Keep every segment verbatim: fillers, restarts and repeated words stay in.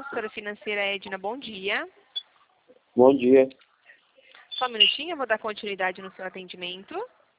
consultora financeira Edna, bom dia. Bom dia. Só um minutinho, eu vou dar continuidade no seu atendimento.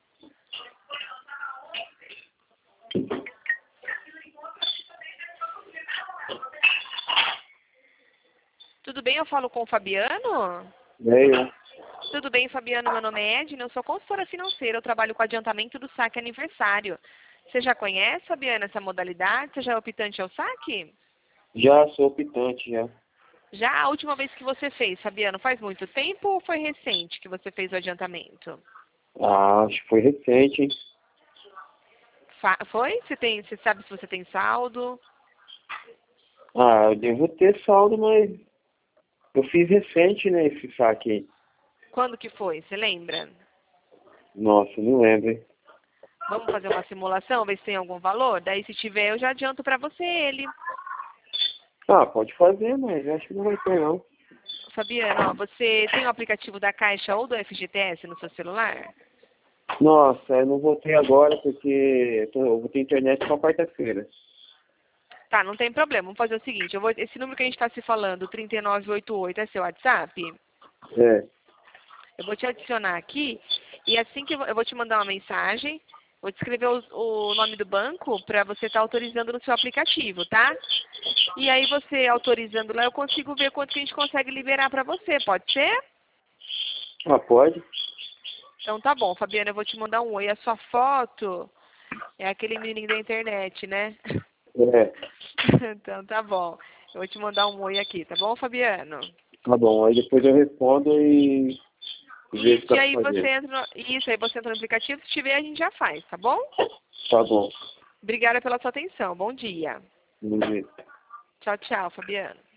Tudo bem, eu falo com o Fabiano? Veio. Tudo bem, Fabiano, meu nome é Edna, eu sou consultora financeira, eu trabalho com adiantamento do saque aniversário. Você já conhece, Fabiano, essa modalidade? Você já é optante ao saque? Já sou optante, já. Já a última vez que você fez, Fabiano, faz muito tempo ou foi recente que você fez o adiantamento? Ah, acho que foi recente, hein? Fa foi? Você, tem, você sabe se você tem saldo? Ah, eu devo ter saldo, mas eu fiz recente, né, esse saque aí. Quando que foi? Você lembra? Nossa, não lembro, hein? Vamos fazer uma simulação, ver se tem algum valor? Daí, se tiver, eu já adianto para você ele. Ah, pode fazer, mas acho que não vai ter, não. Fabiano, ó, você tem o aplicativo da Caixa ou do F G T S no seu celular? Nossa, eu não vou ter agora porque eu, tô, eu vou ter internet só quarta-feira. Tá, não tem problema. Vamos fazer o seguinte, eu vou, esse número que a gente está se falando, trinta e nove oitenta e oito, é seu WhatsApp? É, Eu vou te adicionar aqui e assim que eu, vou- eu vou te mandar uma mensagem, vou te escrever o, o nome do banco para você estar autorizando no seu aplicativo, tá? E aí você autorizando lá, eu consigo ver quanto que a gente consegue liberar para você, pode ser? ah, pode? Então tá bom, Fabiana, eu vou te mandar um oi. A sua foto é aquele menininho da internet, né? É, Então tá bom. Eu vou te mandar um oi aqui, tá bom, Fabiano? tá bom. Aí depois eu respondo e vejo o que Isso, dá e pra aí você fazer. entra no, isso, aí você entra no aplicativo, se tiver a gente já faz, tá bom? Tá bom. Obrigada pela sua atenção. Bom dia. Vamos ver. Tchau, tchau, Fabiano.